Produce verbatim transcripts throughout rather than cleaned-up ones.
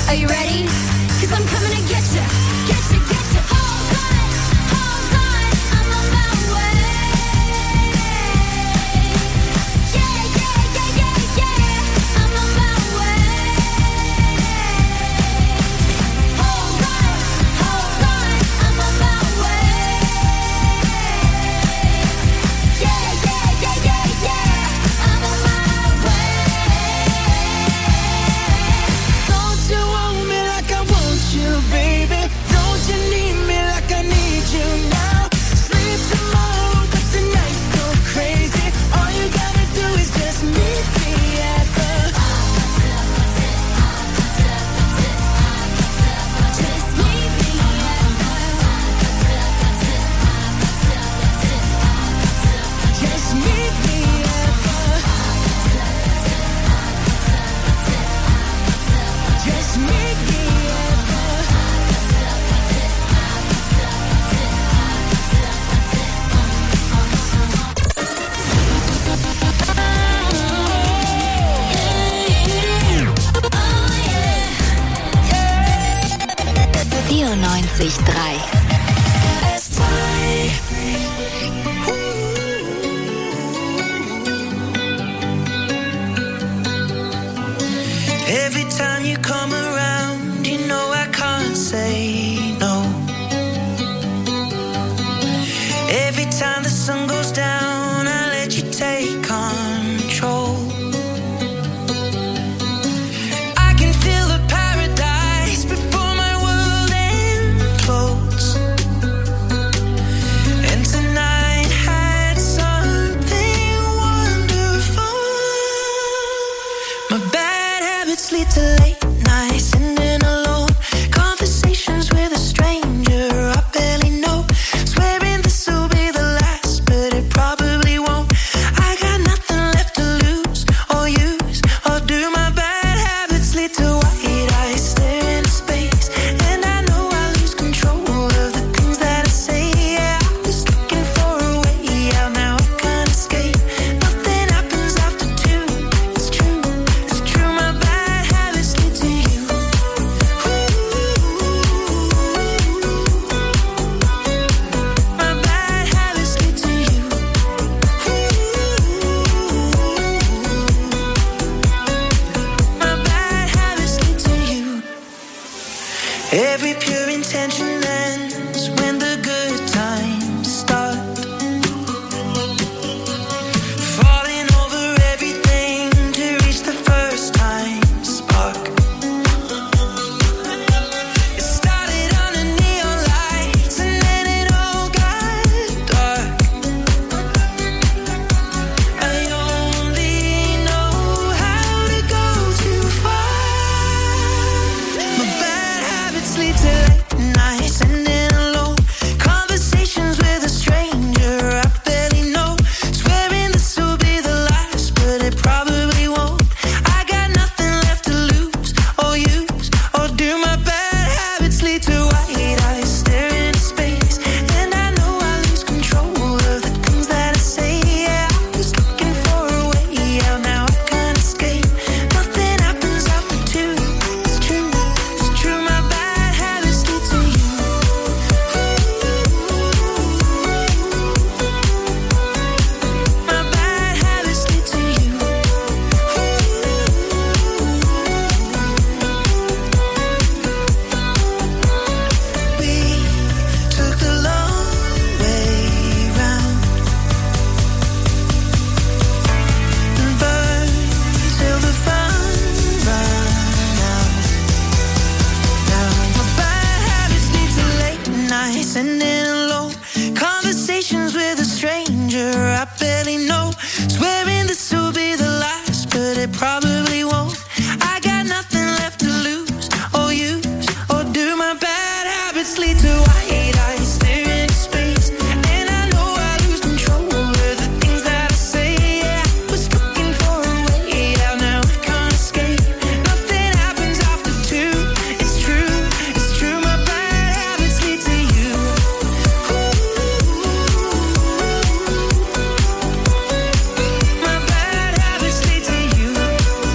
Are you ready? 'Cause I'm coming to get you, get you, get you. Hold on, hold on, I'm on my way. Yeah, yeah, yeah, yeah, yeah, I'm on my way. Hold on, hold on, I'm on my way. Yeah, yeah, yeah, yeah, yeah, I'm on my way. Don't you want me like I want you, baby? Don't you need me like I need you now? Sleep tomorrow, but tonight go crazy. All you gotta do is just meet me at the Just meet me at the Just meet me at the Just meet me at the vierundneunzig Komma drei. Every time you come around, you know I can't say no. Every time the sun goes down, I let you take control. I can feel the paradise before my world implodes. And tonight had something wonderful. My bad habits lead to late nights, ending alone. Conversations with a stranger I barely know. Swearing this will be the last, but it probably won't. I got nothing left to lose or use or do. My bad habits lead to white eyes staring into space, and I know I lose control of the things that I say. Yeah, I was looking for a way out, now I can't escape. Nothing happens after two. It's true, it's true. My bad habits lead to you. My bad habits lead to you. My bad habits lead to you. Every pure intention ends when the good times start. Falling over everything to reach the first time spark. It started under neon lights and then it all got dark. I only know how to go too far. My bad habits lead to late nights, ending alone. Conversations with a stranger I barely know. Swearing this will be the last, but it probably won't. I got nothing left to lose or use or do. My bad habits lead to white eyes staring into space, and I know I lose control of the things that I say. Yeah, I was looking for a way out, now I can't escape. Nothing happens after two. It's true, it's true. My bad habits lead to you. My bad habits lead to you. We took the long way round and burned till the fun ran out. Now my bad habits lead to late nights, ending alone. Conversations with a stranger I barely know. Swearing this will be the last, but it probably won't. I got nothing left to lose or use or do. My bad habits lead to white eyes staring into space, and I know I lose control of the things that I say. Yeah, I was looking for a way out, now I can't escape. Nothing happens after two. It's true, it's true. My bad habits lead to you. My bad habits lead to you.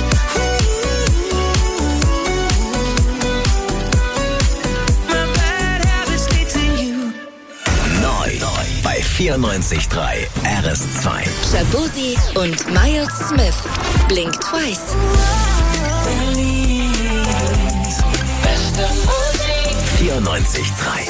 vierundneunzig Komma drei R S zwei. Shaboozey und Miles Smith. Blink Twice. vierundneunzig Komma drei.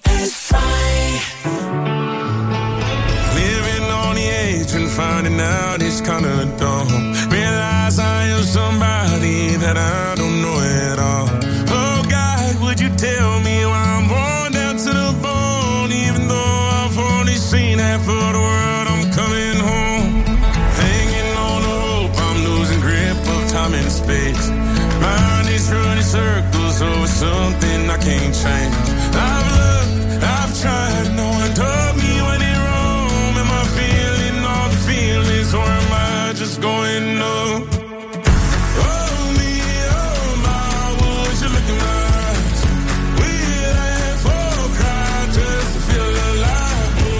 Living on the edge and finding out it's kinda dumb. Realize I am somebody that I don't know at all. Oh God, would you tell me why I'm worn down to the bone? Even though I've only seen half of the world, I'm coming home. Hanging on the hope, I'm losing grip of time and space. Mind is running circles over something I can't change. I've looked, I've tried, no one told me when it wrong. Am I feeling all the feelings, or am I just going numb? Oh me, oh my, would you look in my eyes? We laugh or cry just to feel alive. Oh,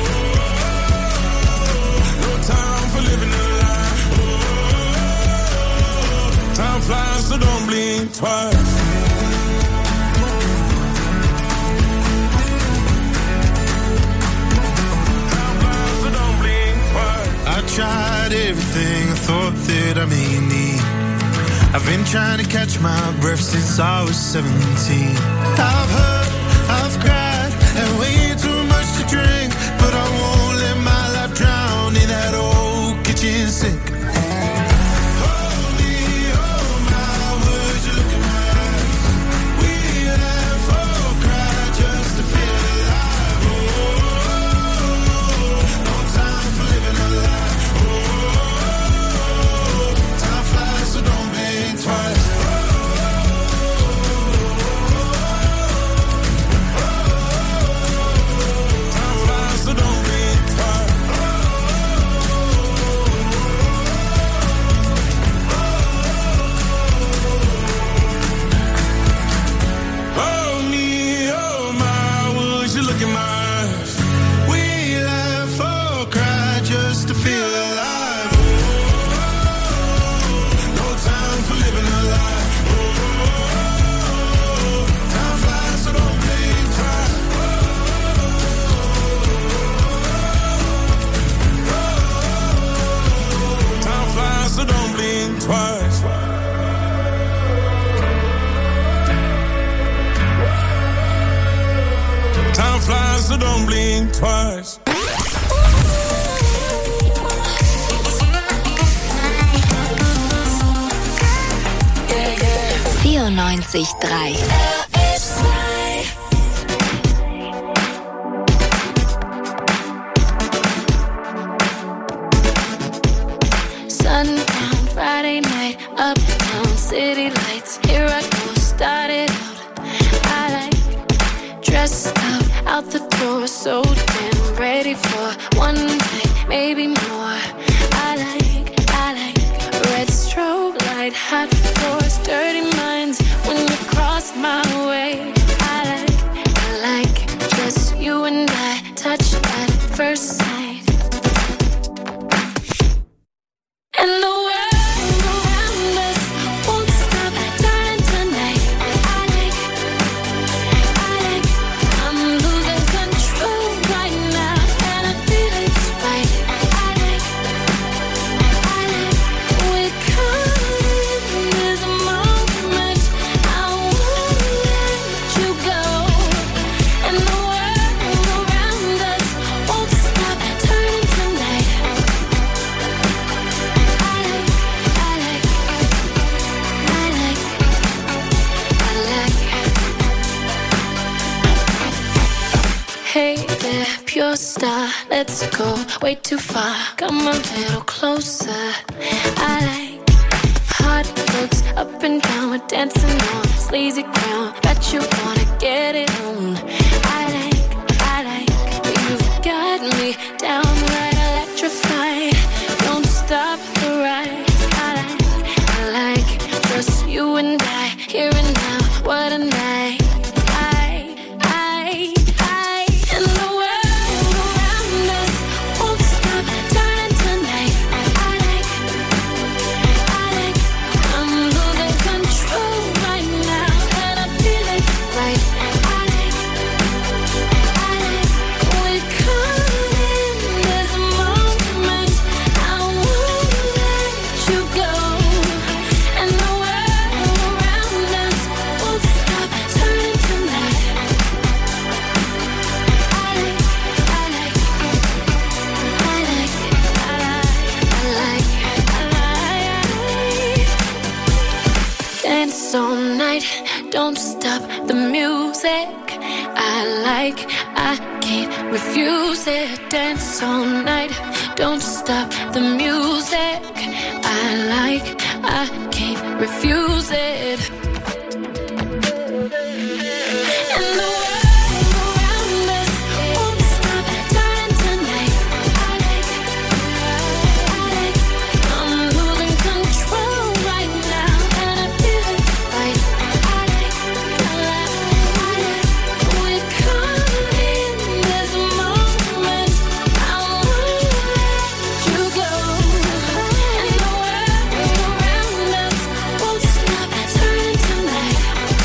no time for living a lie. Oh, time flies, so don't blink twice. I tried everything I thought that I may need. I've been trying to catch my breath since I was seventeen. I've hurt, I've cried, and way too much to drink, but I won't let my life drown in that old kitchen sink. So don't blink twice. vierundneunzig Komma drei. Sundown, Friday night, uptown, city lights. Here I go, started out. I like dressed up, out the door, so damn ready for one night, maybe more. I like, I like red strobe light, hot floors, dirty minds. When you cross my way, I like, I like just you and I, touch at first sight. And the world around us won't stop turning tonight. I like, I like, I'm losing control right now, and I feel it's right. I like, I like, we're caught in this moment. I won't let you go. And the world around us won't stop turning tonight. Hey there, pure star, let's go way too far. Come a little closer. I like hot looks up and down, we're dancing on sleazy ground. Bet you wanna get it on. I like, I like, you've got me downright electrified. Don't stop the ride. I like, I like, just you and I, here and now. What a night. Right. I like, I like, we're caught in don't stop the music. I like, I can't refuse it. Dance all night, don't stop the music. I like, I can't refuse it. And the world around us won't stop turning tonight. I like, I like, I'm losing control right now, and I feel it right. I like, I like, I like, we're caught in this moment. I won't let you go. And the world around us won't stop turning tonight.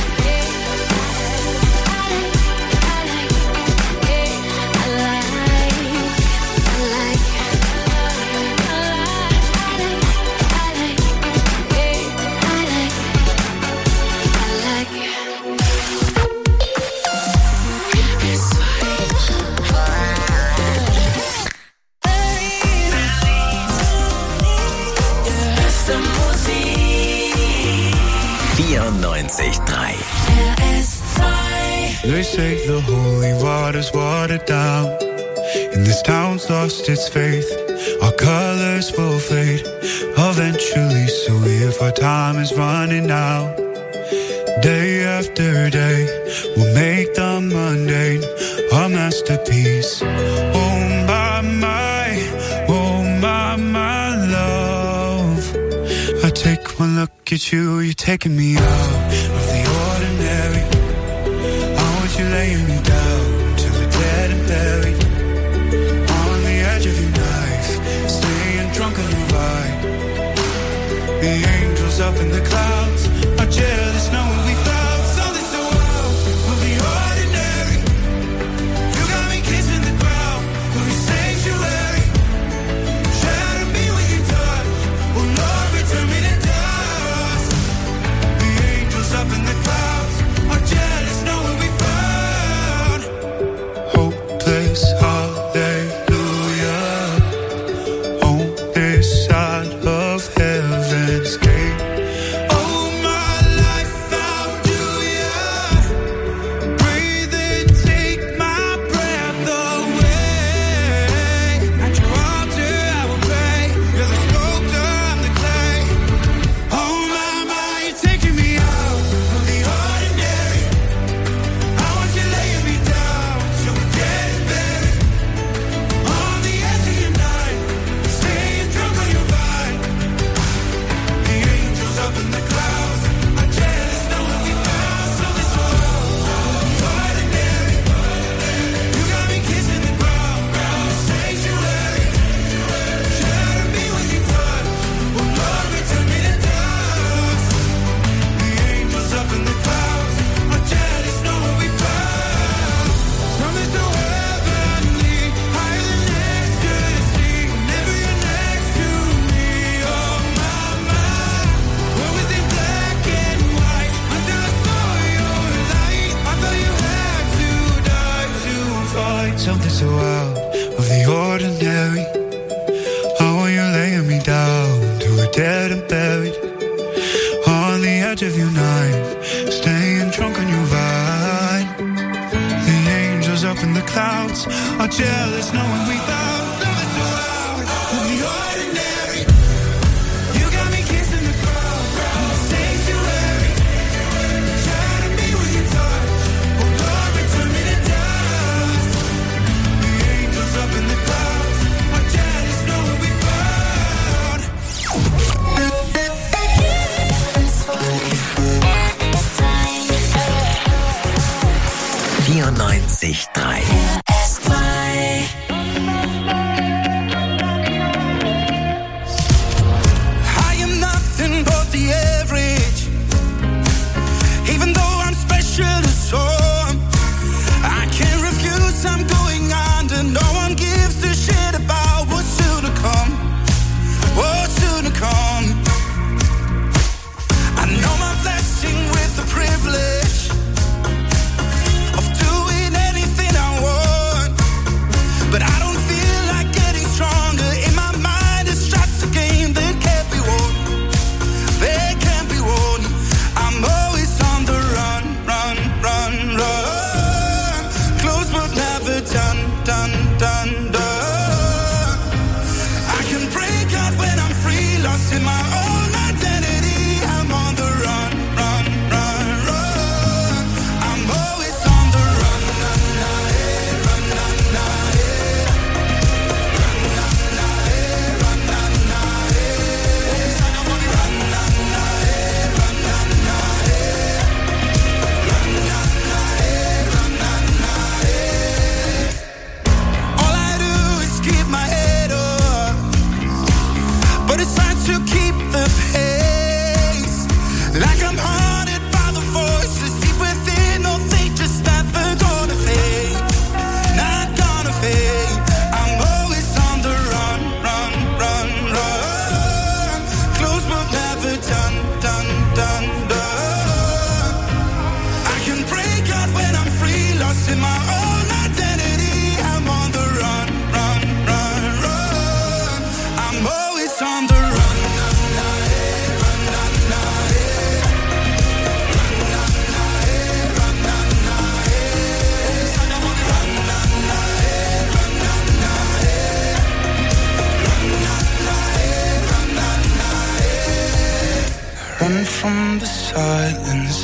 vierundneunzig Komma drei. They say the holy water's watered down, and this town's lost its faith. Our colors will fade eventually, so if our time is running out, day after day, we'll make the mundane a masterpiece. Oh my, my, oh my, my love, I take one look at you, you're taking me out of the ordinary. You're laying me down till we're dead and buried on the edge of your knife, staying drunk on your vine. The angels up in the clouds are jealous knowing we found something so wild of the ordinary. You got me kissing the ground of your sanctuary. Shatter me with your touch, oh Lord, return me to dust. The angels up in the clouds are jealous knowing we found hopeless hallelujah on this side of heaven's gate. Oh, my life found you, yeah. Breathe in, take my breath away. At your altar I will pray. You're the sculptor, I'm the clay. Oh my, my, you're taking me out of the ordinary. I want you laying me down till we're dead and buried on the edge of your knife, staying drunk on your vine. The angels up in the clouds are jealous knowing we found something so ordinary. You got me kissing the ground, ground sanctuary. Shatter me with your touch, oh Lord, return me to dust. The angels up in the clouds are jealous knowing we found something so heavenly, higher than ecstasy. Whenever you're next to me, oh my, my. What was in black and white until I saw your light? I thought you had to die to find something so out of the ordinary. Oh, you're laying me down till we're dead and buried on the edge of your knife, staying drunk on your vine. The angels up in the clouds are jealous knowing we found something so out of the ordinary. You got me kissing the ground, ground sanctuary. Shatter me with your touch, oh Lord, return me to dust. The angels up in the clouds are jealous knowing we found. vierundneunzig Komma drei. I am nothing but the average, even though I'm special to some. I can't refuse, I'm going under. No one gives a shit about what's soon to come. What's soon to come. I know my blessing with the privilege of doing anything I want, but I don't feel like getting stronger. In my mind, it's just a game that can't be won. They can't be won. I'm always on the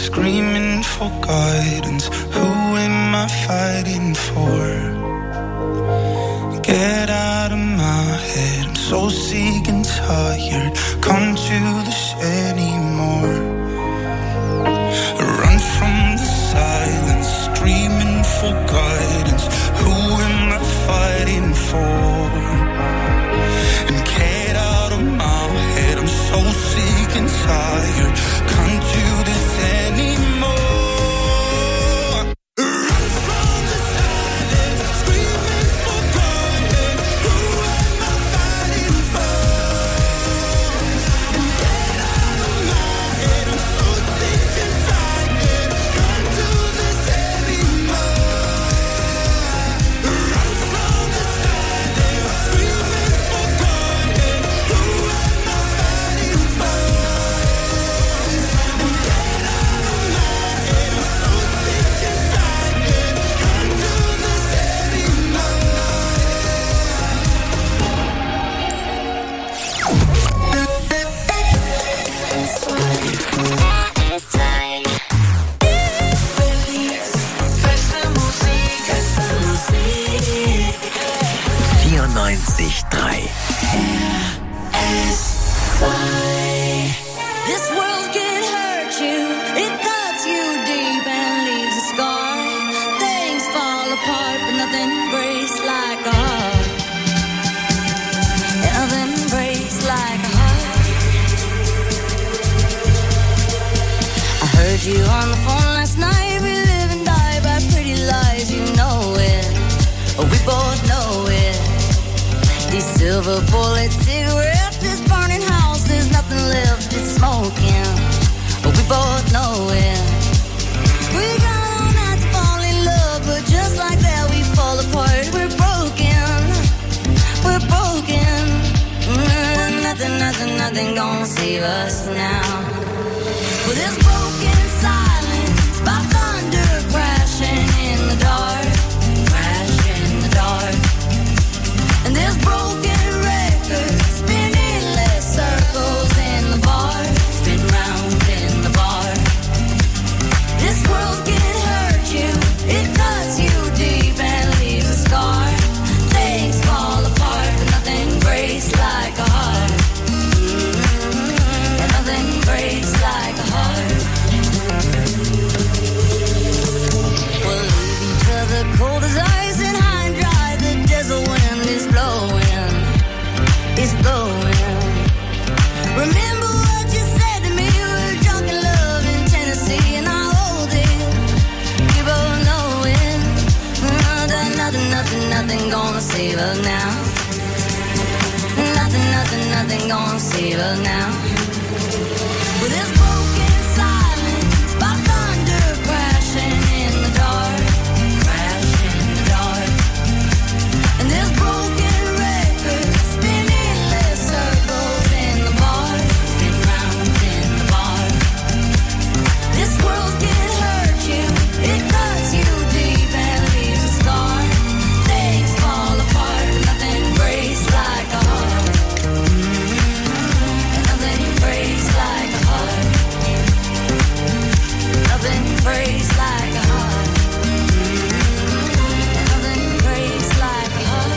screaming for guidance. Who am I fighting for? Get out of my head, I'm so sick and tired. Come to this anymore. Run from the silence, screaming for guidance. Who am I fighting for? And get out of my head, I'm so sick and tired. Can't do this anymore. vierundneunzig drei. This world can hurt you, it cuts you deep and leaves a scar. Things fall apart, but nothing breaks like a heart. Nothing breaks like a heart. I heard you on the phone last night. We live and die by pretty lies, you know it. We both know it. These silver bullet cigarettes, this burning house, there's nothing left, it's smoking. We both know it. We got all night to fall in love, but just like that we fall apart. We're broken, we're broken. Mm, nothing, nothing, nothing gonna save us now. Well, this broken silence by thunder crashing in the dark. And this broken record spinning less circles in the bar, spin round in the bar. This world can hurt you, it cuts you deep and leaves a scar. Things fall apart, but nothing breaks like a heart. Mm-hmm. And nothing breaks like a heart. We'll leave each other cold as ice and high and dry. The desert wind is blowing, it's blowing. Remember what you said to me, we were drunk in love in Tennessee, and I hold it, we both know it. Nothing, nothing, nothing, nothing gonna save us now. Nothing, nothing, nothing gonna save us now. With this broken silence by thunder crashing in the dark, crash in the dark. And this broken record spinning less circles in the bar, spin round in the bar. This world can hurt you, it cuts you deep and leaves a scar. Things fall apart, but nothing breaks like a heart. And nothing breaks like a heart. Nothing breaks like a heart. And nothing breaks like a heart.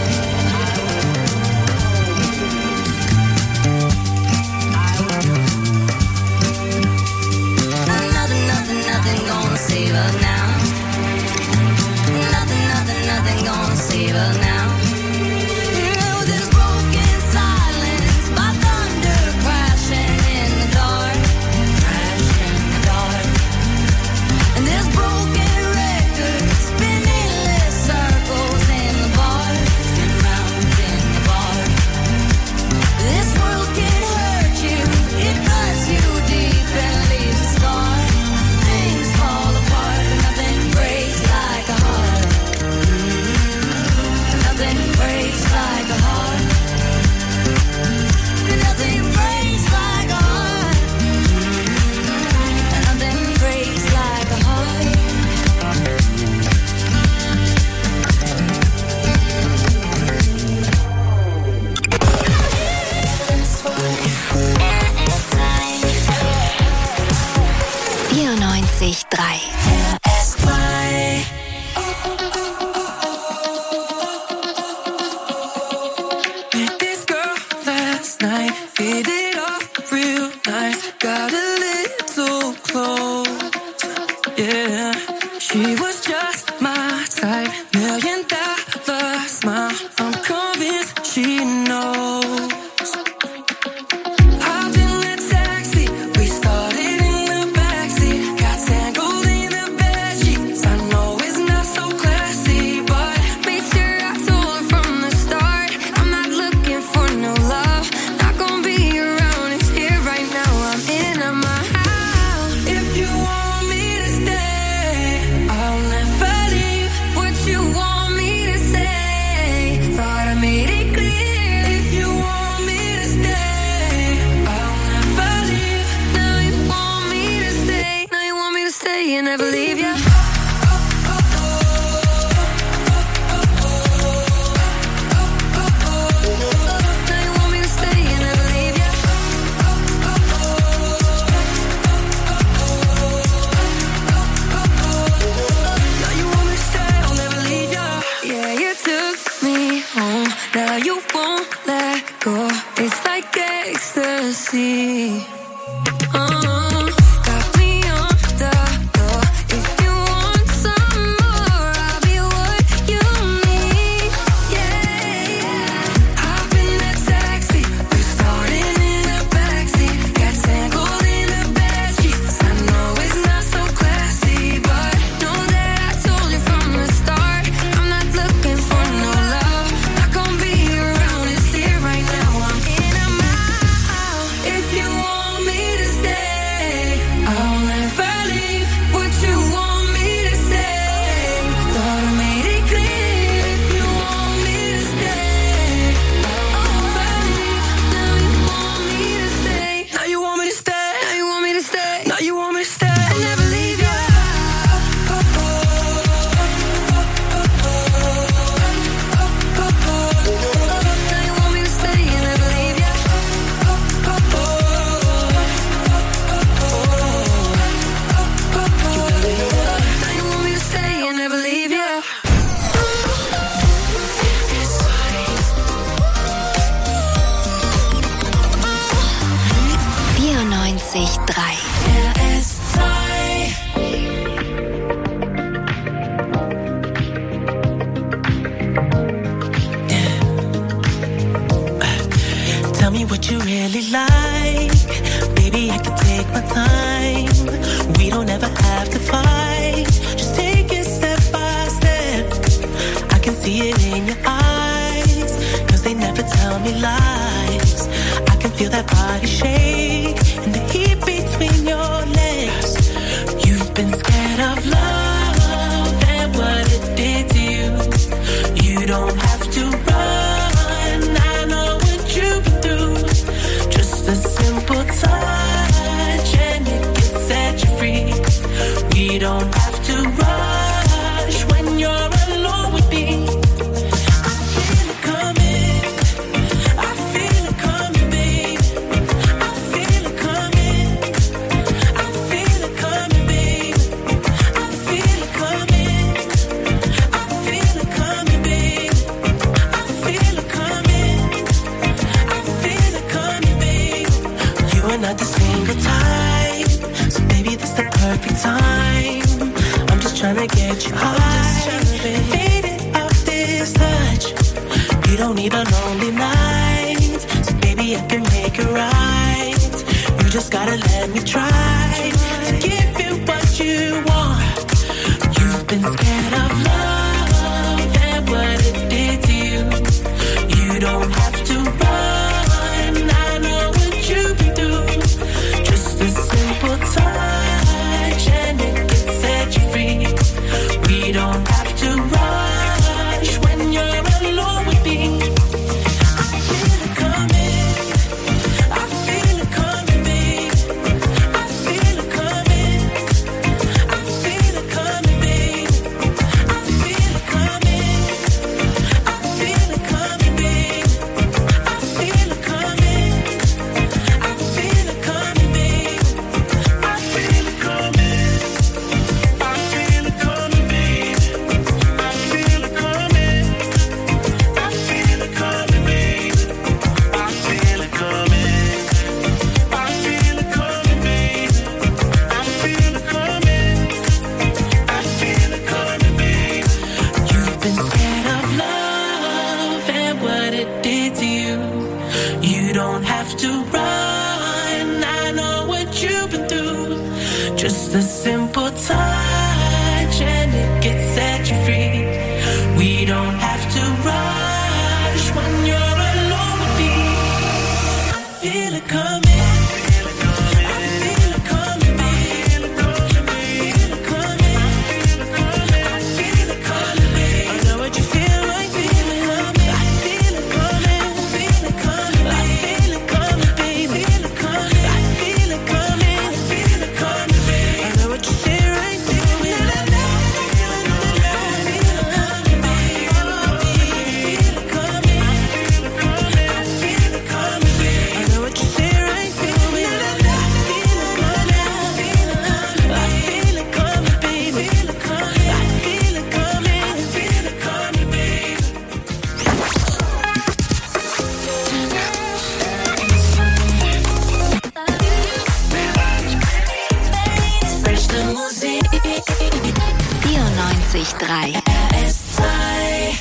Nothing, nothing, nothing gonna save us now. Nothing, nothing, nothing gonna save us now. Oh, this broken silence by thunder crashing in the dark, crash in the dark. And this broken record spinning less circles in the bar, spin round in the bar. This world can hurt you, it cuts you deep and leaves a scar. Things fall apart, but nothing breaks like a heart. vierundneunzig Komma drei. R S zwei. Met this girl last night, hit it off real nice, got a little close, yeah. She was just my type, million dollar smile, I'm convinced she knows. Hopped in the taxi, we started in the backseat, got tangled in the bedsheets. I know it's not so classy, but made sure I told her from the start, I'm not looking for no love, not gonna be around, it's here right now, I'm in my house. If you want me to stay, I'll never leave. What you want me to say, thought I made it clear. If you want me to stay, I'll never leave. Now you want me to stay, now you want me to stay and never leave ya. Now you want me to stay and never leave ya. Now you want me to stay, I'll never leave ya. Yeah, you took me home, now you won't let go. It's like ecstasy. Uh, got me on the floor. If you want some more, I'll be what you need. Yeah, hop in that taxi, we started in the backseat, got tangled in the bedsheets. I know it's not so classy, but know that I told you from the start, I'm not looking for no love, not gonna be around, it's here right now, I'm in and out. If you want me to stay, I'll never leave. What you want me to say, thought I made it clear. If you want me to stay, I'll never leave. Now you want me to stay, now you want me to stay, now you want me to stay, now you want me to stay and never leave ya. Now you want me to stay and never leave ya. Now you want me to stay and never leave ya. vierundneunzig Komma drei. R S zwei. Tell me what you really like, baby, I can take my time. We don't ever have to fight, just take it step by step. I can see it in your eyes, cause they never tell me lies. I can feel that body shake and the heat between your legs. You've been scared of love and what it did to you. You don't have to run, I know what you've been through. Just a simple touch and it can set you free. We don't have to rush when you're alone with me. I feel it coming, I feel it coming, babe. I feel it coming, I feel it coming, babe. I feel it coming, I feel it coming, babe. I feel it coming, I feel it coming, babe. You are not the single type, so baby, this the perfect time. I'm just trying to get you high, faded off this touch. You don't need a lonely night, so baby, I can make it right. You just gotta let me try to give you what you want. You've been scared of love and what it did to you. You don't have to run, I know what you've been through. Just a simple touch and it can set you free. We don't have to rush when you're alone with me. I feel it coming, I feel it coming, babe. I feel it coming, I feel it coming, babe. I and it gets set you free. We don't have to rush when you're alone with me. I feel it coming. vierundneunzig Komma drei R S zwei.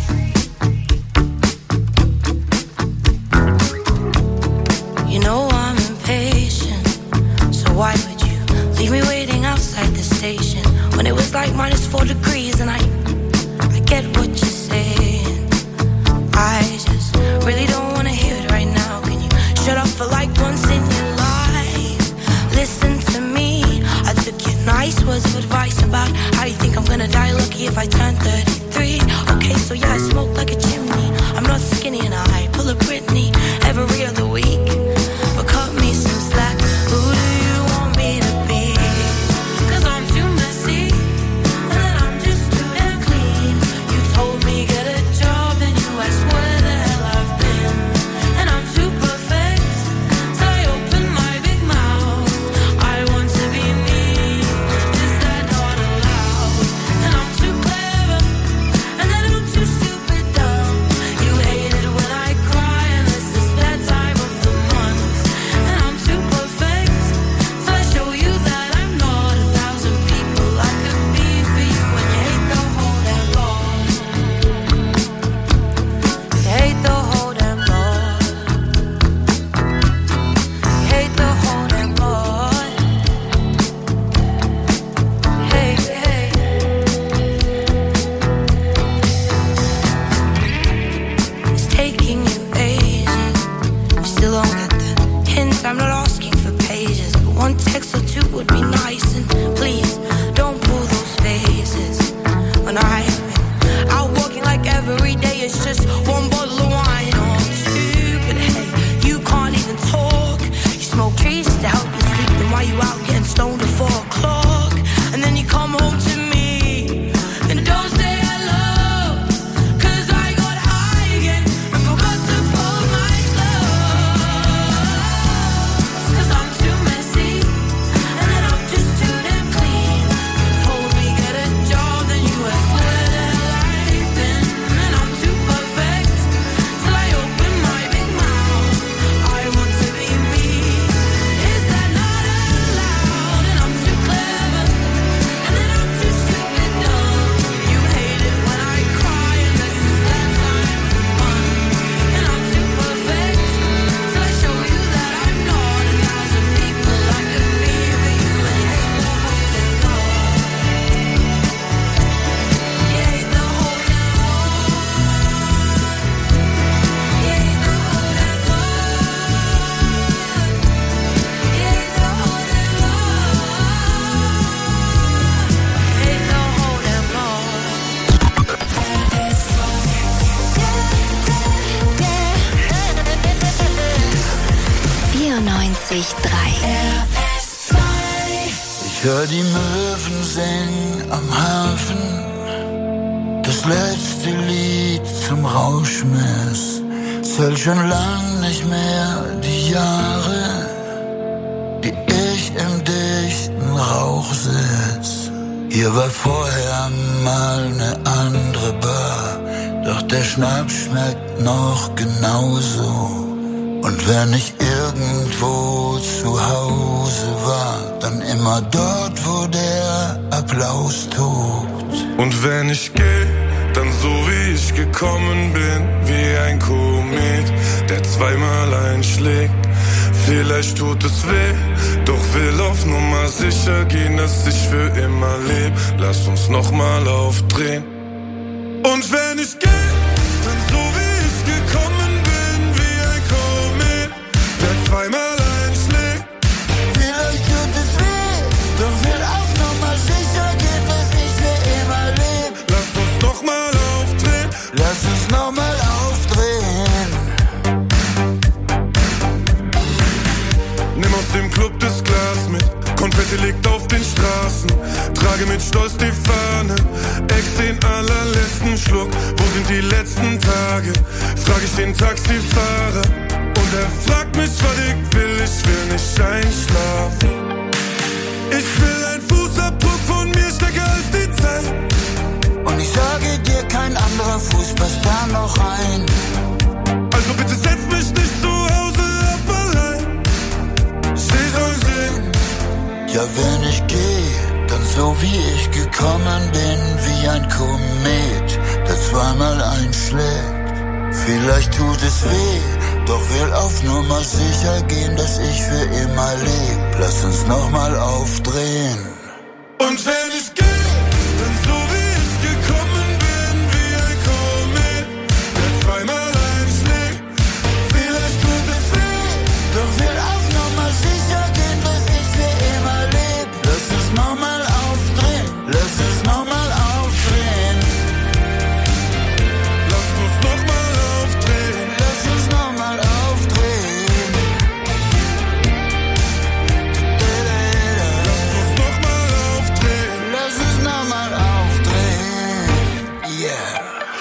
You know I'm impatient, so why would you leave me waiting outside the station when it was like minus four degrees and I, I get what you're saying. I just really don't wanna hear it right now. Can you shut up for like once in your life? Listen to me. I took your nice words of advice about how you think I'm gonna die lucky if I turn thirty-three. Okay, so yeah, I smoke like a chimney. I'm not skinny and I pull a Britney every other week. But cut me some slack. Who do you want me to be? 'Cause I'm too messy and I'm just too damn clean. You told me get a job and you asked where the hell I've been. And I'm too perfect, so I open my big mouth. I want to be me. Is that not allowed? And I'm too clever, and then I'm too stupid dumb. You hate it when I cry, and this is that time of the month. And I'm too perfect, so I show you that I'm not a thousand people I could be for you. And you hate the whole damn lot. You hate the whole damn lot. You hate the whole damn lot. Hey, hey. It's taking you ages. You still don't get the hint. I'm not asking for pages, but one text or two would be nice. And please don't pull those faces when I've been out walking like every day. It's just one bottle of wine or two. But hey, you can't even talk. You smoke trees just to help you sleep. Then why you out getting stoned at four o'clock? And then you come home to me and don't say hello. 'Cause I got high again and forgot to fold my clothes. 'Cause I'm too messy and then I'm just too damn clean. You told me get a job, then you asked where the hell I've been. And I'm too perfect, till I open my big mouth. I want to be me. Is that not allowed? And I'm too clever, and then I'm too stupid dumb. You hate it when I cry, and this is that time of the month. And I'm too perfect, till I show you that I'm not a thousand people I could be for you. And you hate the whole damn lot. You hate the whole damn lot. You hate the whole damn lot. You hate the whole damn vierundneunzig Komma drei R S zwei. Ich hör die Möwen singen am Hafen, das letzte Lied zum Rauschmiss. Zähl schon lang nicht mehr die Jahre, die ich im dichten Rauch sitz. Hier war vorher mal ne andere Bar, doch der Schnaps schmeckt noch genauso. Und wenn ich irgendwo zu Hause war, dann immer dort, wo der Applaus tobt. Und wenn ich geh, dann so wie ich gekommen bin, wie ein Komet, der zweimal einschlägt. Vielleicht tut es weh, doch will auf Nummer sicher gehen, dass ich für immer leb. Lass uns nochmal aufdrehen. Und wenn ich geh, dann so wie ich gekommen bin, wie ein Komet, der zweimal einschlägt. Vielleicht tut es weh, doch will auf Nummer sicher gehen, dass ich für immer leb. Lass uns nochmal aufdrehen. Lass uns nochmal aufdrehen. Nimm aus dem Club das Glas mit, Konfetti liegt auf den Straßen. Trage mit Stolz die Fahne, ex den allerletzten Schluck. Wo sind die letzten Tage? Frag ich den Taxifahrer. Und er fragt mich, was ich will, ich will nicht einschlafen. Ich will ein Fußabdruck von mir stärker als die Zeit. Und ich sage dir, kein anderer Fuß passt da noch rein. Also bitte setz mich nicht zu Hause ab allein. Steh soll sehen. Ja, wenn ich geh, dann so wie ich gekommen bin, wie ein Komet, der zweimal einschlägt. Vielleicht tut es weh, doch will auf Nummer sicher gehen, dass ich für immer leb. Lass uns nochmal aufdrehen. Und wenn ich geh, dann so wie ich gekommen bin, wie ein Komet, der zweimal einschlägt. Vielleicht tut es weh, doch will auf Nummer sicher gehen, dass ich für immer leb. Lass uns nochmal aufdrehen, lass uns nochmal aufdrehen. Lass uns nochmal aufdrehen. Lass uns nochmal aufdrehen. Lass uns nochmal aufdrehen. Lass uns nochmal aufdrehen. Yeah.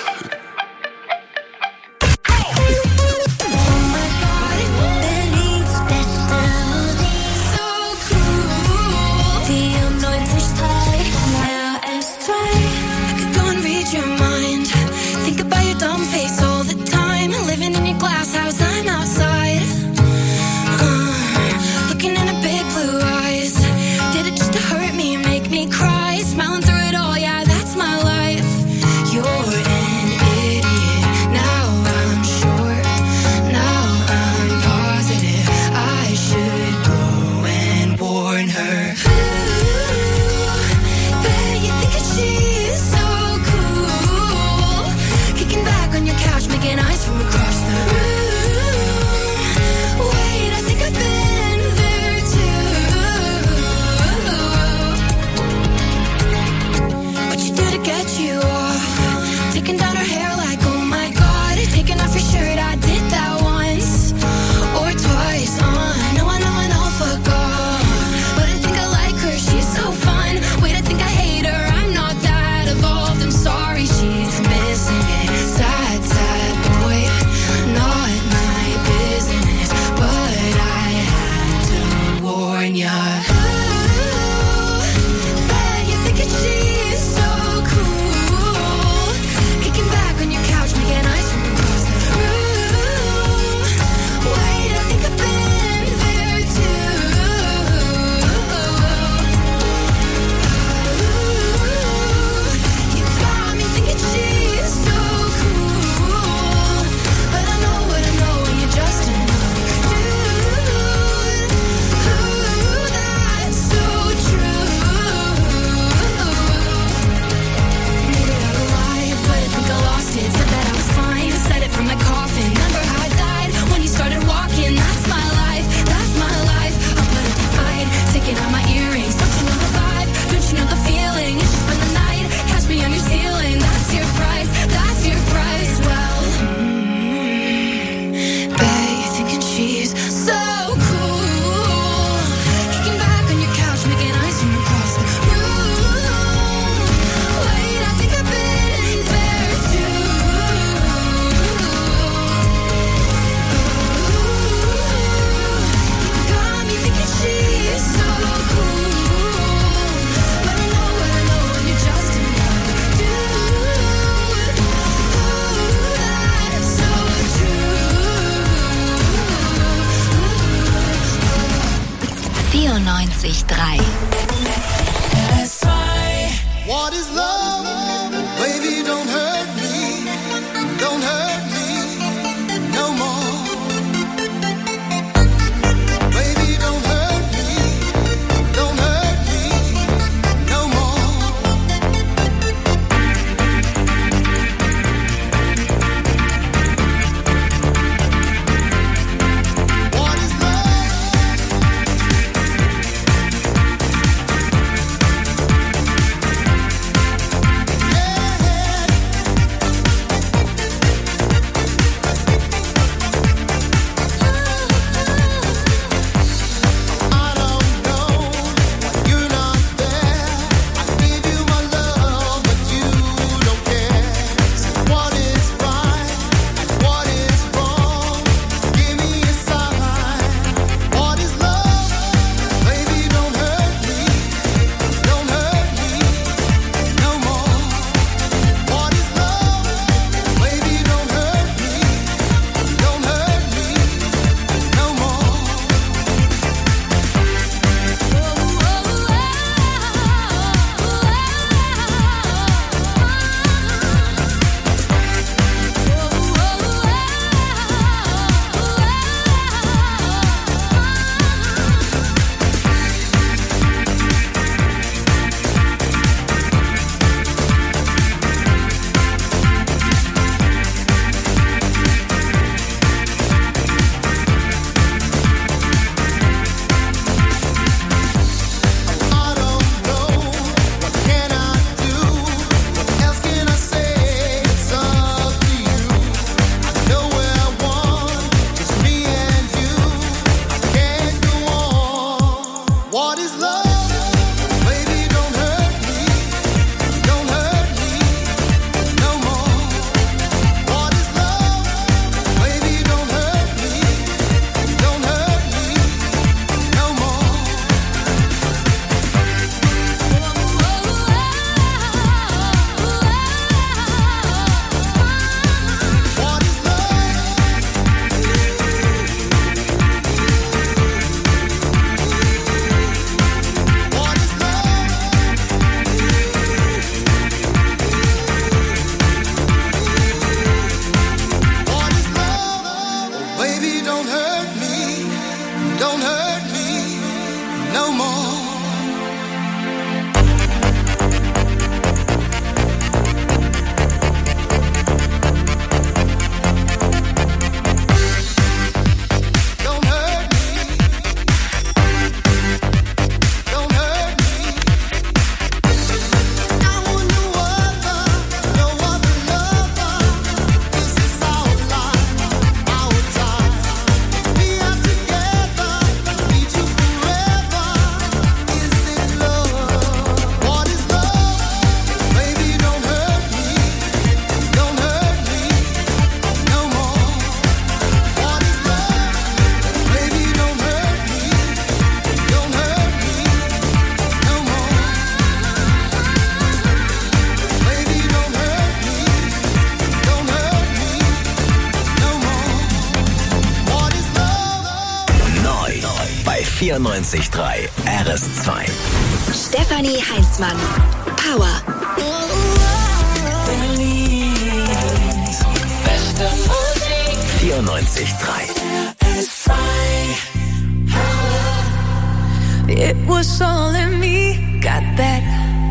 vierundneunzig Komma drei. What is love? Baby, don't hurt me. Don't hurt me no more. vierundneunzig Komma drei R S zwei. Stefanie Heinzmann. Power. Berlins beste Musik. vierundneunzig Komma drei. It was all in me, got that.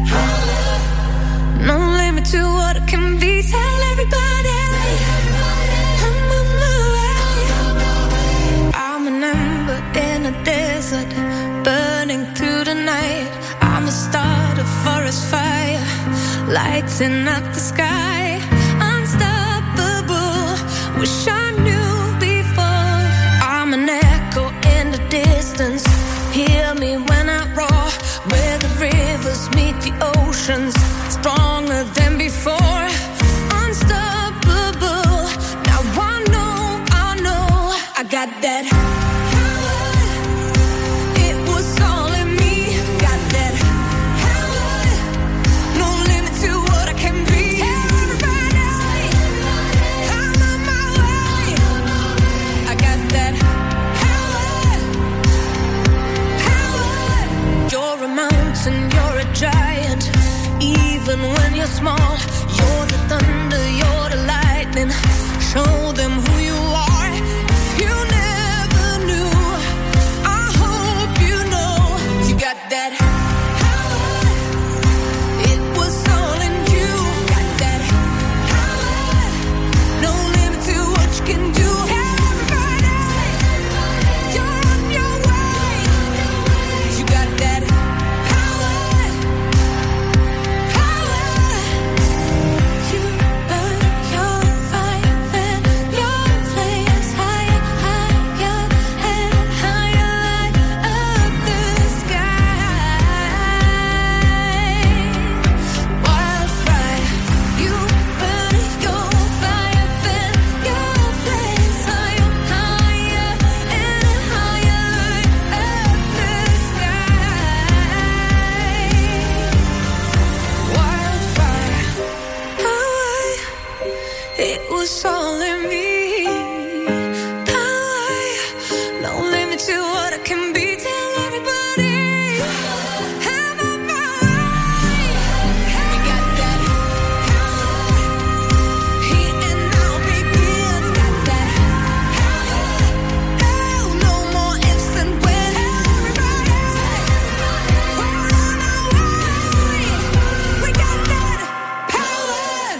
No limit to what it can be. Tell everybody I'm on my way. I'm an ember in a desert, burning through the night. I'm a start, a forest fire, lighting up the sky. Unstoppable, wish I knew before. I'm an echo in the distance. Hear me when I roar, where the rivers meet the oceans, stronger than before. Unstoppable, now I know, I know, I got that power. It was all in me, got that power. No limit to what I can be. Everybody, I'm on my way. I got that You're a mountain, you're a giant. Even when you're small, you're the thunder, you're the lightning. Show them who you are. If you never knew, I hope you know. You got that power. It was all in you. Got that power. No limit to what you can do. Everybody, you're on your way. You got that all in me. Power, no limit to what I can be. Tell everybody I'm on my way. We got that power. Here and now begins. Got that power. Oh, no more ifs and when. Everybody, we're on our way. We got that power.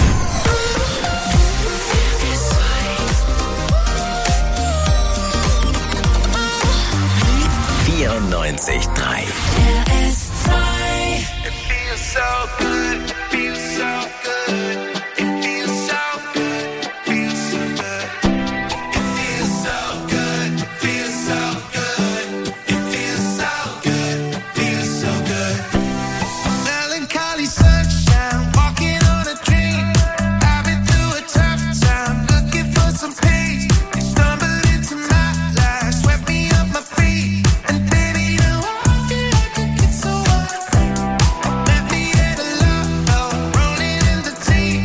vierundneunzig Komma drei. R S zwei. It feels so good, it feels so good. It feels so good, it feels so good. It feels so good, it feels so good. It feels so good, it feels so good. Melancholy sunshine, walking on a dream. I've been through a tough time, looking for some peace. You stumbled into my life, swept me off my feet. And baby, now I feel like I get so up. Met me at a low, rolling in the deep.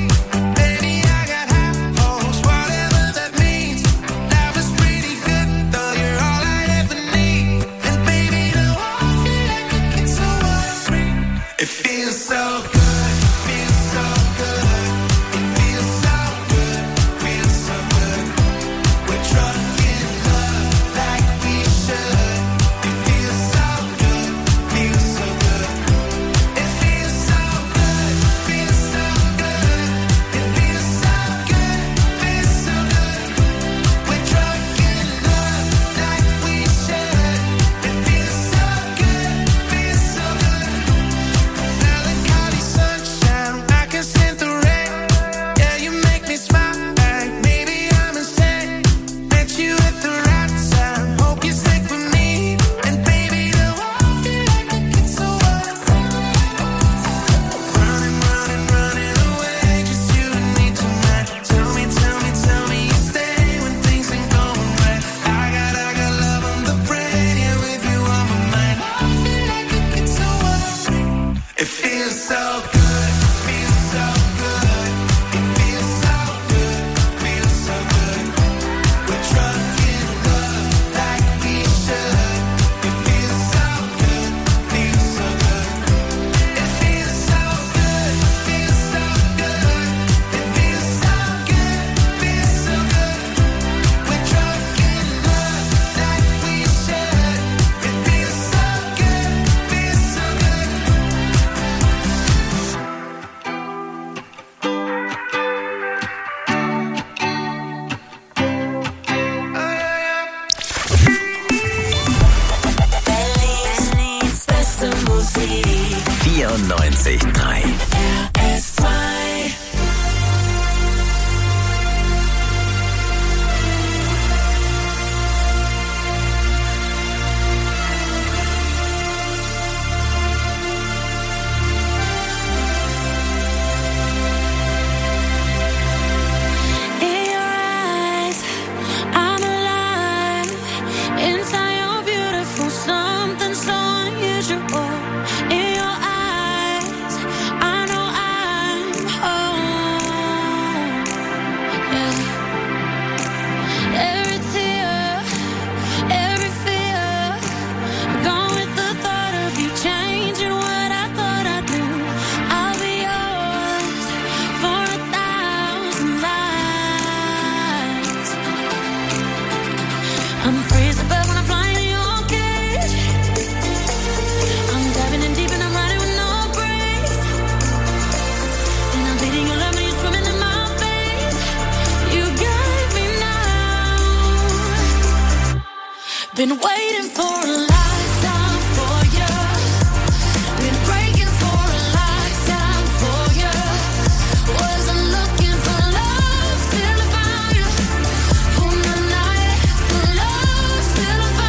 Been waiting for a lifetime for you. Been breaking for a lifetime for you. Wasn't looking for love till I found you. On the night for love till I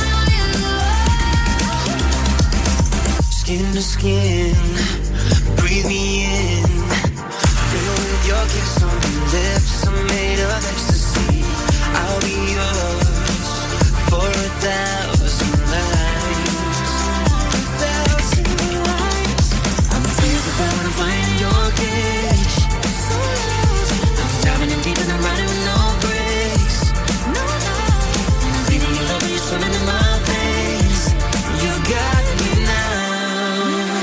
found you. Skin to skin, breathe me in. Feel with your kiss on your lips. I'm made of ecstasy. I'll be yours for a thousand lives. A thousand lives. I'm feeling the burn of fire in your cage. I'm diving in deep and I'm riding with no brakes. No, no. And I'm breathing your love and you're swimming in my veins. You got me now.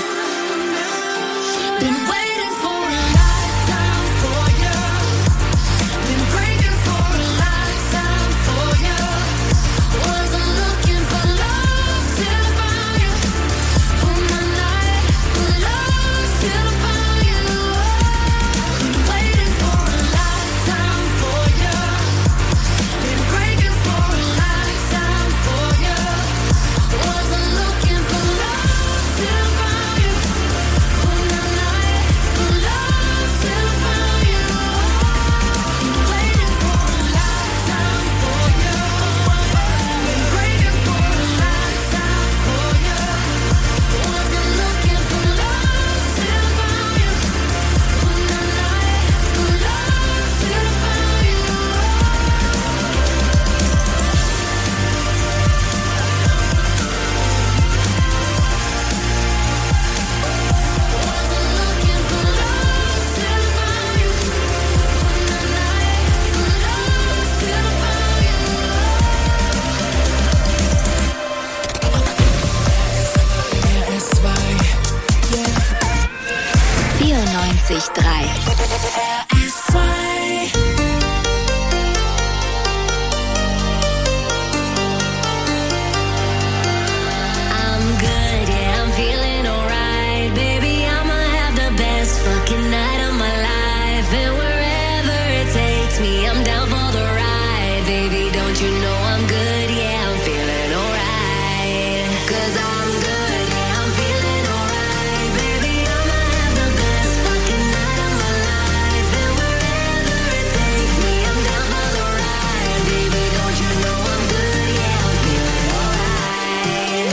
Been waiting for a lifetime for you. Been breaking for a lifetime for you. Wasn't looking for love till I found you. On the night for love till I found you. Been waiting for a lifetime for you. Been breaking for a lifetime for you. Wasn't looking for love till I found you. On the night for love till I found you. Been waiting for a lifetime for you. Been breaking for a lifetime for you. Wasn't looking for love till I found you. On the night for love till I found you. vierundneunzig Komma drei. I'm good, yeah, I'm feeling alright. Baby, I'ma have the best fucking night of my life. And wherever it takes me, I'm down for the ride. Baby, don't you know I'm good, yeah, I'm feeling alright. Cause I'm good, yeah, I'm feeling alright. Baby, I'ma have the best fucking night of my life. And wherever it takes me, I'm down for the ride. Baby, don't you know I'm good, yeah, I'm feeling alright.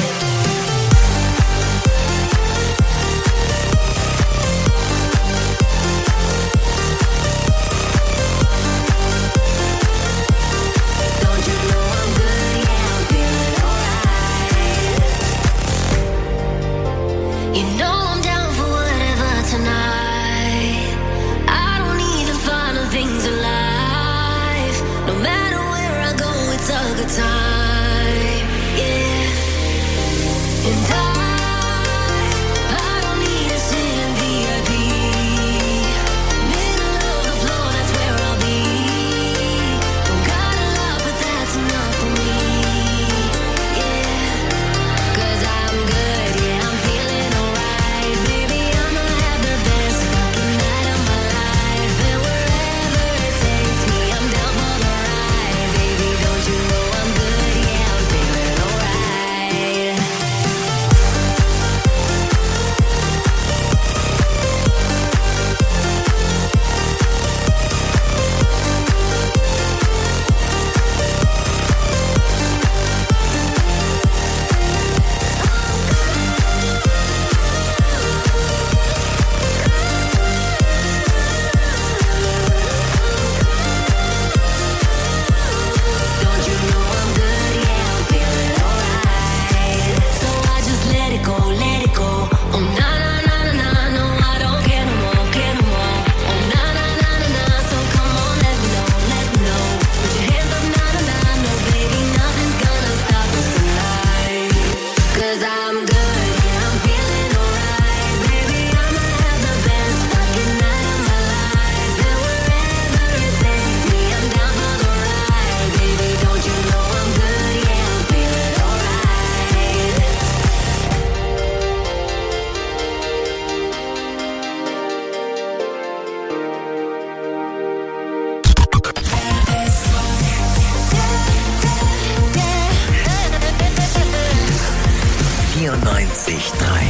neunzig drei.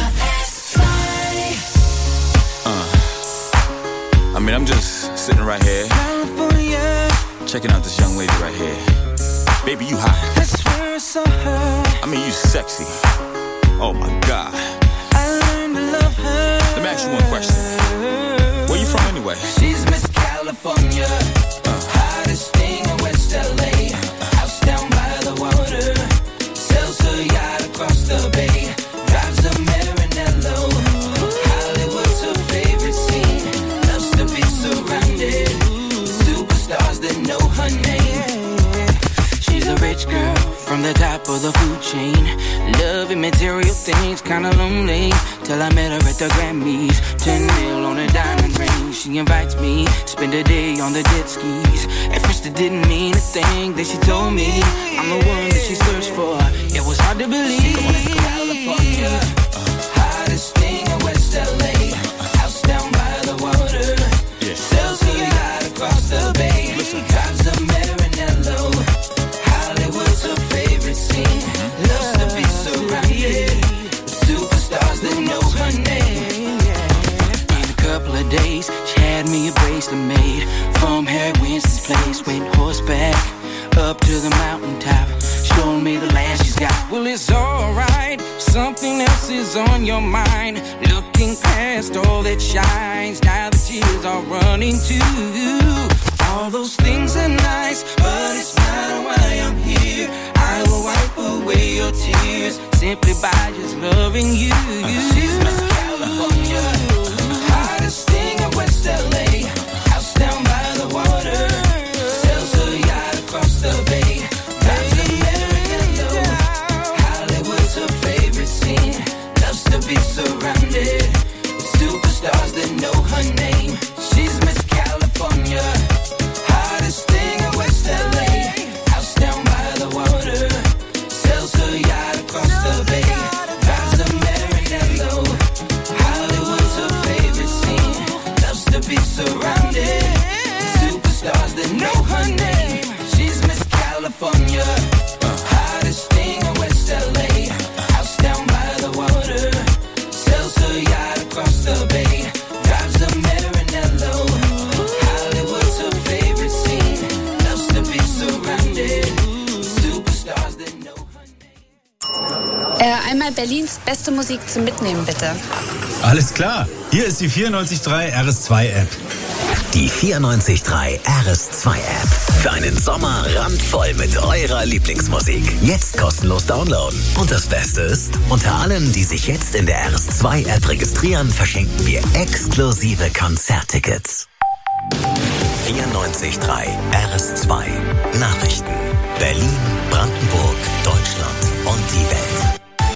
I mean, I'm just sitting right here, checking out this young lady right here. Baby, you hot. I swear I saw her. I mean, you sexy. Oh my God. I learned to love her. Let me ask you one question. Where you from anyway? She's Miss California, uh. hottest thing in West L A. Uh. House down by the water, sells her yacht across the bay, drives a Maranello. Hollywood's her favorite scene. Loves to be surrounded with superstars that know her name. She's a rich girl from the top of the food chain. Loving material things, kinda lonely. Till I met her at the Grammys. Ten mil on a diamond ring. She invites me, spend a day on the jet skis. At first it didn't mean a thing. Then she told me I'm the one that she searched for. It was hard to believe. California, hottest thing in West L A. House down by the water, sells her yacht across the bay. Drives a Maranello. Hollywood's her favorite scene. Loves to be surrounded with superstars that know her name. In a couple of days, she had me a bracelet made from Harry Winston's place. Went horseback up to the mountaintop, showing me the land she's got. Well, it's alright, something else is on your mind. Looking past all that shines, now the tears are running too. All those things are nice, but it's not why I'm here. I will wipe away your tears simply by just loving you. She's Miss California, hottest thing in West L A. House down by the water, sells her yacht across the bay. Drives a Maranello. Hollywood's her favorite scene. Loves to be surrounded with superstars that know her name. She's Miss California, hottest thing in West L A. House down by the water, sells her yacht across the bay. Drives a Maranello. Hollywood's her favorite scene. Loves to be surrounded with superstars that know her name. She's Miss California, hottest thing in West L A. House down by the water, sells her yacht across the bay. Drives a Maranello. Hollywood's her favorite scene. Loves to be surrounded with superstars that know her name. Äh, einmal Berlins beste Musik zum Mitnehmen, bitte. Alles klar. Hier ist die vierundneunzig Komma drei R S zwei App. Die vierundneunzig Komma drei R S zwei App. Für einen Sommer randvoll mit eurer Lieblingsmusik. Jetzt kostenlos downloaden. Und das Beste ist, unter allen, die sich jetzt in der R S zwei App registrieren, verschenken wir exklusive Konzerttickets. vierundneunzig Komma drei R S zwei. Nachrichten. Berlin, Brandenburg, Deutschland und die Welt.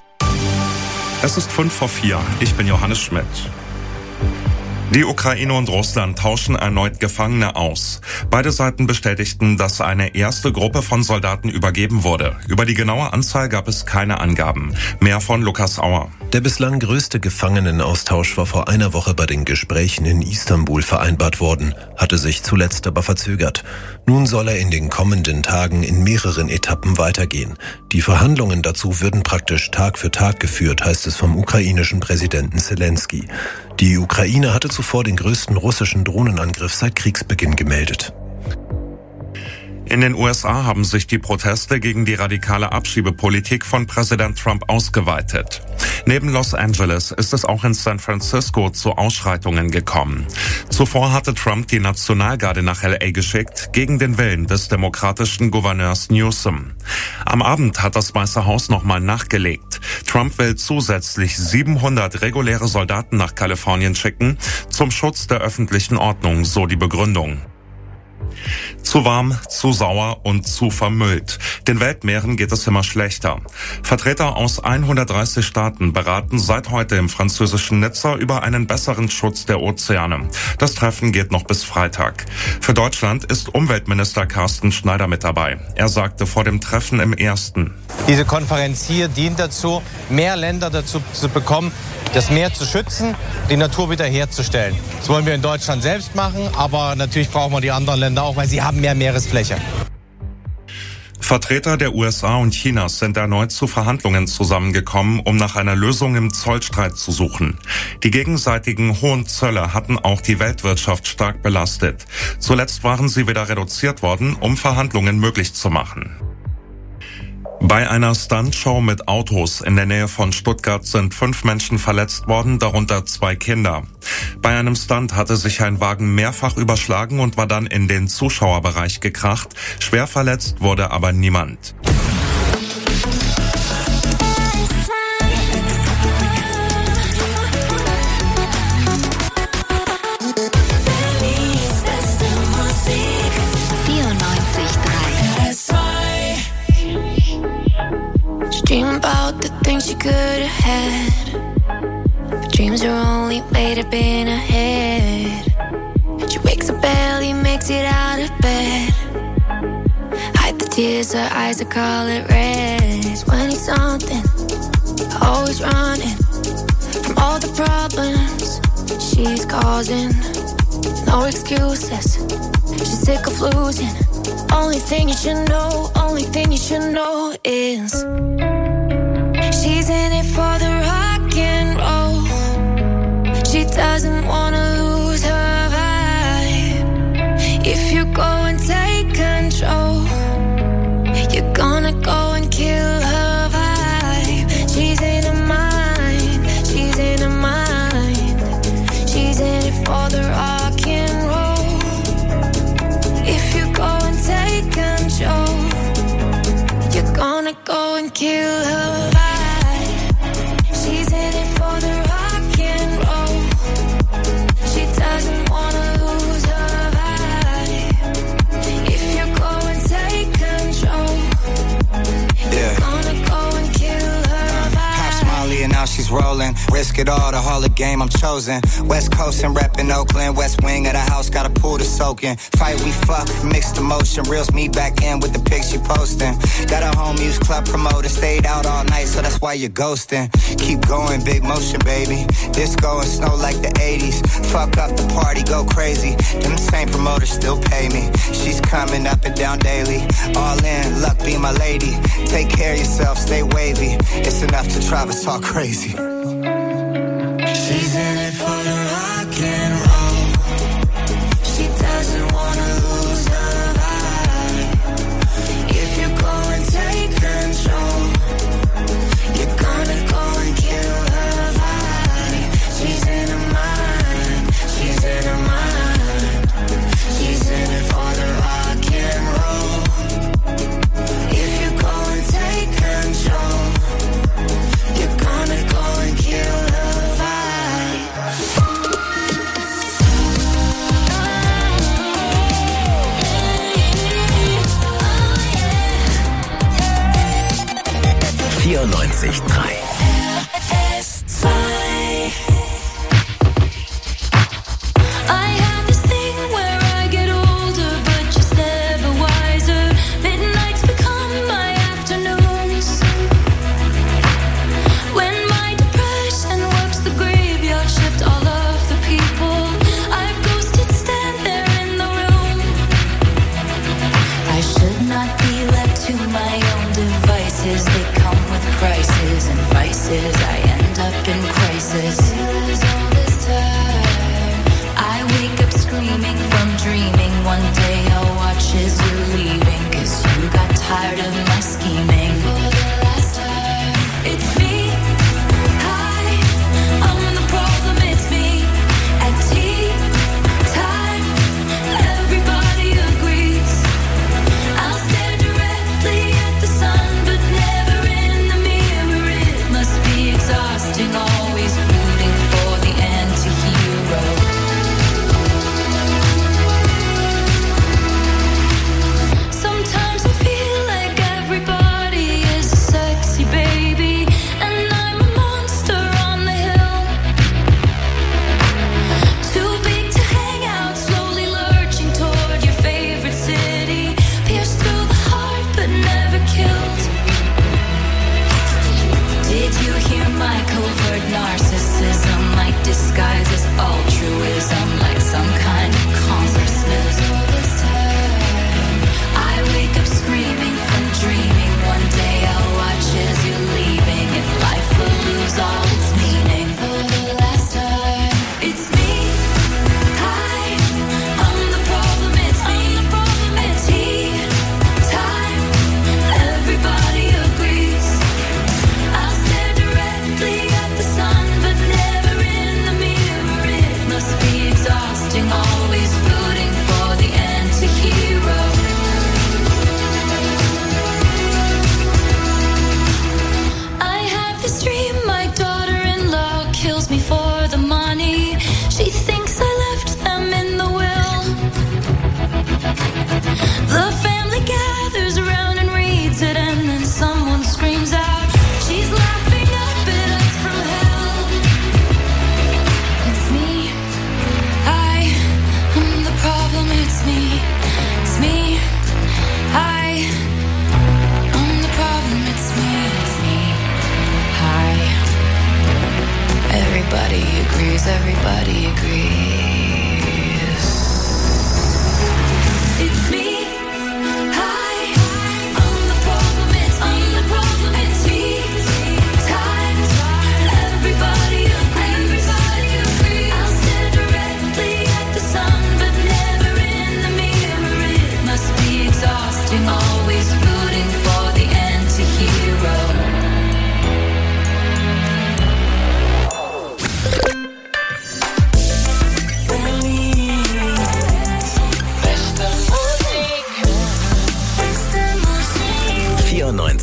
Es ist fünf vor vier. Ich bin Johannes Schmidt. Die Ukraine und Russland tauschen erneut Gefangene aus. Beide Seiten bestätigten, dass eine erste Gruppe von Soldaten übergeben wurde. Über die genaue Anzahl gab es keine Angaben. Mehr von Lukas Auer. Der bislang größte Gefangenenaustausch war vor einer Woche bei den Gesprächen in Istanbul vereinbart worden, hatte sich zuletzt aber verzögert. Nun soll er in den kommenden Tagen in mehreren Etappen weitergehen. Die Verhandlungen dazu würden praktisch Tag für Tag geführt, heißt es vom ukrainischen Präsidenten Zelensky. Die Ukraine hatte zuvor den größten russischen Drohnenangriff seit Kriegsbeginn gemeldet. In den U S A haben sich die Proteste gegen die radikale Abschiebepolitik von Präsident Trump ausgeweitet. Neben Los Angeles ist es auch in San Francisco zu Ausschreitungen gekommen. Zuvor hatte Trump die Nationalgarde nach L A geschickt, gegen den Willen des demokratischen Gouverneurs Newsom. Am Abend hat das Weiße Haus nochmal nachgelegt. Trump will zusätzlich siebenhundert reguläre Soldaten nach Kalifornien schicken, zum Schutz der öffentlichen Ordnung, so die Begründung. Zu warm, zu sauer und zu vermüllt. Den Weltmeeren geht es immer schlechter. Vertreter aus hundertdreißig Staaten beraten seit heute im französischen Nizza über einen besseren Schutz der Ozeane. Das Treffen geht noch bis Freitag. Für Deutschland ist Umweltminister Carsten Schneider mit dabei. Er sagte vor dem Treffen im Ersten: Diese Konferenz hier dient dazu, mehr Länder dazu zu bekommen, das Meer zu schützen, die Natur wiederherzustellen. Das wollen wir in Deutschland selbst machen, aber natürlich brauchen wir die anderen Länder auch, weil sie haben mehr Meeresfläche. Vertreter der U S A und Chinas sind erneut zu Verhandlungen zusammengekommen, um nach einer Lösung im Zollstreit zu suchen. Die gegenseitigen hohen Zölle hatten auch die Weltwirtschaft stark belastet. Zuletzt waren sie wieder reduziert worden, um Verhandlungen möglich zu machen. Bei einer Stuntshow mit Autos in der Nähe von Stuttgart sind fünf Menschen verletzt worden, darunter zwei Kinder. Bei einem Stunt hatte sich ein Wagen mehrfach überschlagen und war dann in den Zuschauerbereich gekracht. Schwer verletzt wurde aber niemand. Dream about the things you could have had, but dreams are only made up in her head. She wakes up early, makes it out of bed, hide the tears, her eyes are color red. twenty something, always running from all the problems she's causing. No excuses, she's sick of losing. Only thing you should know, only thing you should know is she's in it for the rock and roll. She doesn't wanna lose her vibe. If you go and take control, you're gonna go and kill her vibe. She's in her mind, she's in her mind. She's in it for the rock and roll. If you go and take control, you're gonna go and kill her vibe. She's in it for the rock and roll. She doesn't wanna lose her vibe. If you go and take control, you're gonna go and kill her vibe. Pop Smiley and now she's rolling. Risk it all, the Hall of Game, I'm chosen. West Coast and reppin' Oakland. West wing of the house, got a pool to soak in. Fight, we fuck, mixed emotion. Reels me back in with the pics she posting. Got a home use club promoter. Stayed out all night, so that's why you're ghosting. Keep going, big motion, baby. Disco and snow like the eighties. Fuck up the party, go crazy. Them same promoters still pay me. She's coming up and down daily. All in, luck be my lady. Take care of yourself, stay wavy. It's enough to drive us all crazy. She's in it for the rock and roll. She doesn't wanna lose her vibe. If you go and take control, you're gonna go and kill her vibe. She's in her mind, she's in her mind. She's in it for the rock and roll. If you go and take control, you're gonna go and kill her vibe. vierundneunzig Komma drei. I have this thing where I get older, but just never wiser. Midnights become my afternoons. When my depression works the graveyard shift, all of the people I've ghosted stand there in the room. I should not be left to my own devices. They come with prices and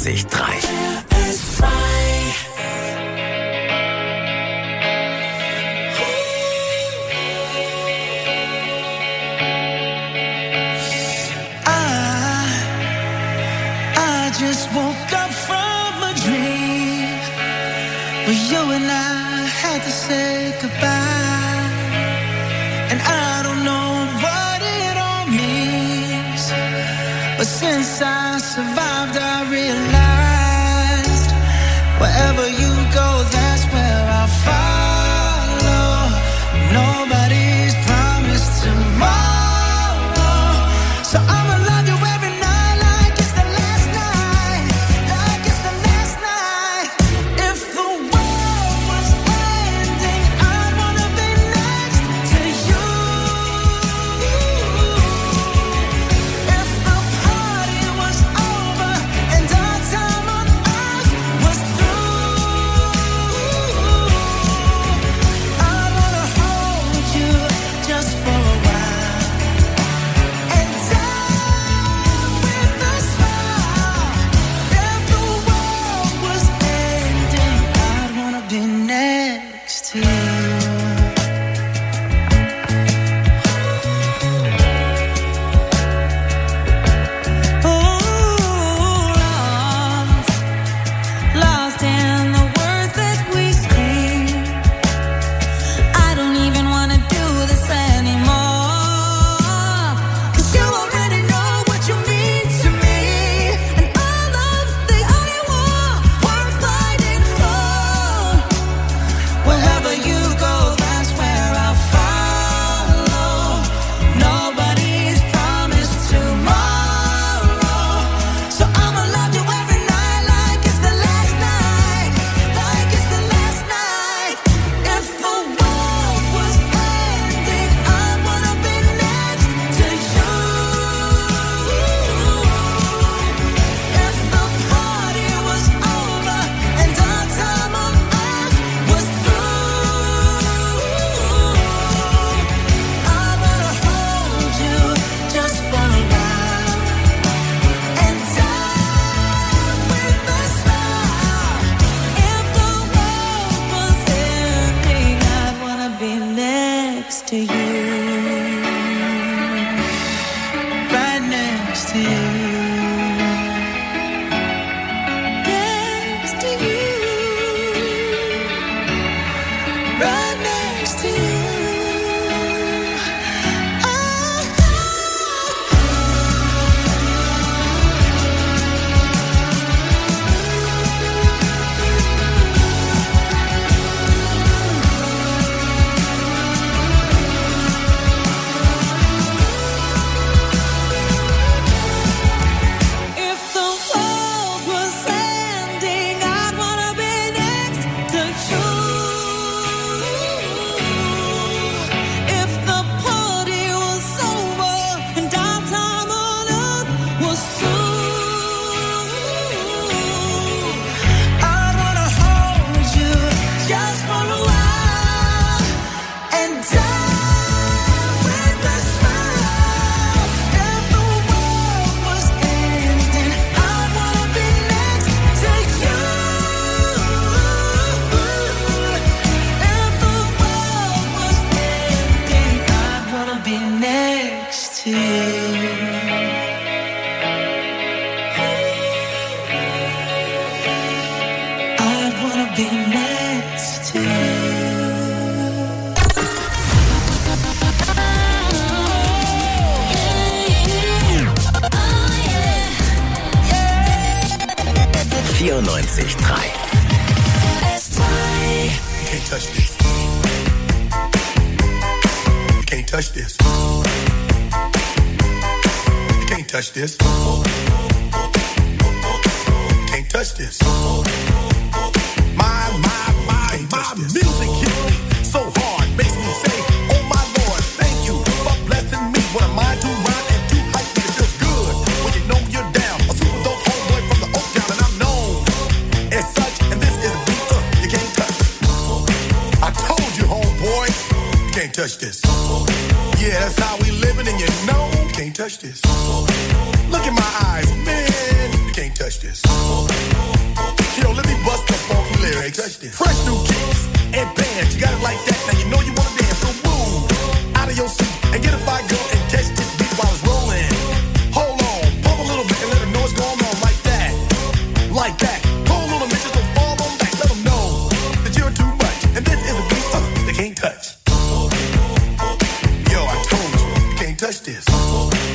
vierundneunzig Komma drei. Just woke up from a dream where you and I had to say goodbye, and I don't know what it all means, but since I survived I realized wherever you go, that's where I'll follow. Nobody's promised tomorrow, so I'ma love you every night. vierundneunzig Komma drei. Can't touch this. You can't touch this. You can't touch this. You can't touch this. My, my, my, my music hits me so hard, makes me say, oh my Lord, thank you for blessing me. What am I to rhyme and to hype me? It feels good when you know you're down. A super dope homeboy from the Oak Town, and I'm known as such. And this is a beat uh, you can't touch. I told you, homeboy, you can't touch this. Yeah, that's how we living, and you know. You can't touch this. Look in my eyes, man. You can't touch this. Yo, let me bust the funky lyrics. Touch this. Fresh new kicks and bands. You got it like that. Now you know you wanna dance. So move out of your seat and get a fire girl and catch this beat while it's rolling. Hold on, pump a little bit and let them know what's going on like that. Like that. Hold on a minute, just don't fall on back. Let them know that you're too much. And this is a beat uh, they can't touch. Yo, I told you, you can't touch this.